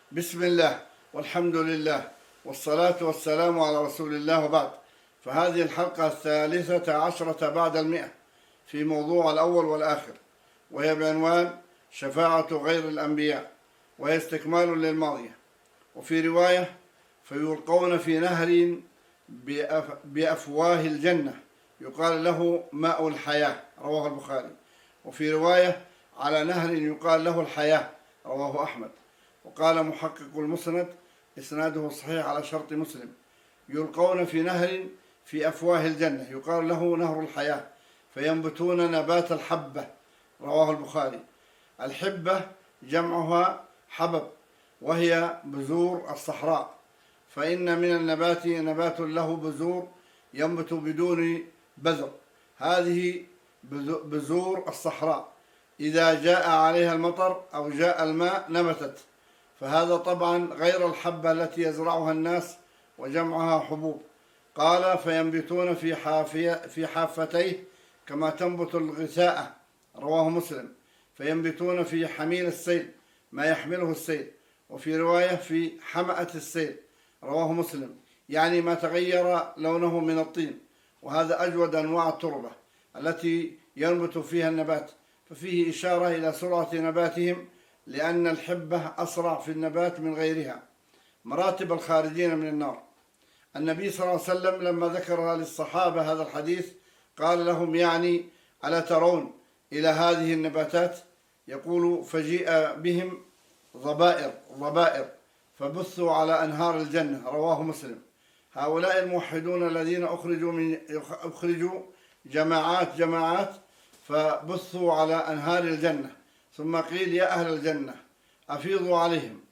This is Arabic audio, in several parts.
بسم الله والحمد لله والصلاة والسلام على رسول الله، وبعد. فهذه الحلقة 13 بعد 100 في موضوع الأول والآخر، وهي بعنوان شفاعة غير الأنبياء، وهي استكمال للماضية. وفي رواية: فيلقون في نهر بأفواه الجنة يقال له ماء الحياة، رواه البخاري. وفي رواية: على نهر يقال له الحياة، رواه أحمد. وقال محقق المسند: إسناده صحيح على شرط مسلم: يلقون في نهر في أفواه الجنة يقال له نهر الحياة، فينبتون نبات الحبة، رواه البخاري. الحبة جمعها حبب، وهي بذور الصحراء، فإن من النبات نبات له بذور ينبت بدون بذر. هذه بذور الصحراء إذا جاء عليها المطر أو جاء الماء نبتت، فهذا طبعا غير الحبة التي يزرعها الناس وجمعها حبوب. قال: فينبتون في حافتيه كما تنبت الغثاء، رواه مسلم. فينبتون في حميل السيل، ما يحمله السيل. وفي رواية: في حمأة السيل، رواه مسلم، يعني ما تغير لونه من الطين. وهذا أجود أنواع التربة التي ينبت فيها النبات، ففيه إشارة إلى سرعة نباتهم، لأن الحبة أسرع في النبات من غيرها. مراتب الخارجين من النار: النبي صلى الله عليه وسلم لما ذكر للصحابة هذا الحديث قال لهم: يعني ألا ترون إلى هذه النباتات؟ يقول: فجيء بهم ضبائر فبثوا على أنهار الجنة، رواه مسلم. هؤلاء الموحدون الذين أخرجوا جماعات فبثوا على أنهار الجنة، ثم قيل: يا أهل الجنة أفيضوا عليهم،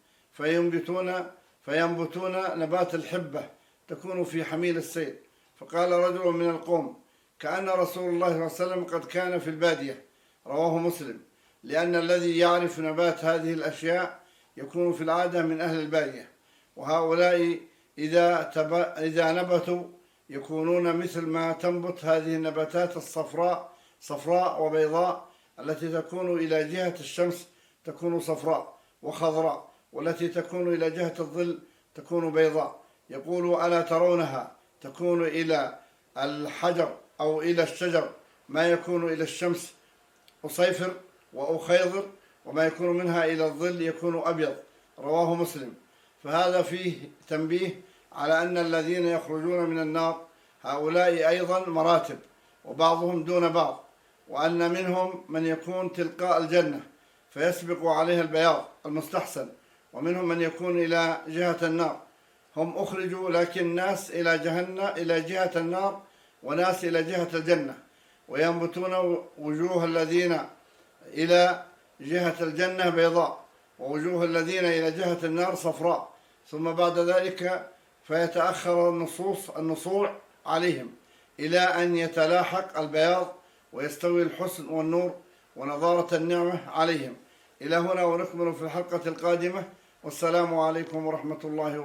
فينبتون نبات الحبة تكون في حميل السيل. فقال رجل من القوم: كأن رسول الله صلى الله عليه وسلم قد كان في البادية، رواه مسلم، لأن الذي يعرف نبات هذه الأشياء يكون في العادة من أهل البادية. وهؤلاء إذا نبتوا يكونون مثل ما تنبت هذه النباتات صفراء وبيضاء، التي تكون إلى جهة الشمس تكون صفراء وخضراء، والتي تكون إلى جهة الظل تكون بيضاء. يقول: ألا ترونها تكون إلى الحجر أو إلى الشجر ما يكون إلى الشمس أصيفر وأخيضر، وما يكون منها إلى الظل يكون أبيض، رواه مسلم. فهذا فيه تنبيه على أن الذين يخرجون من النار هؤلاء أيضا مراتب، وبعضهم دون بعض، وأن منهم من يكون تلقاء الجنة فيسبق عليها البياض المستحسن، ومنهم من يكون إلى جهة النار. هم أخرجوا، لكن ناس إلى جهة النار وناس إلى جهة الجنة، وينبتون وجوه الذين إلى جهة الجنة بيضاء، ووجوه الذين إلى جهة النار صفراء. ثم بعد ذلك فيتأخر النصوع عليهم إلى أن يتلاحق البياض ويستوي الحسن والنور ونضارة النعمة عليهم. إلى هنا، ونكمل في الحلقة القادمة، والسلام عليكم ورحمة الله وبركاته.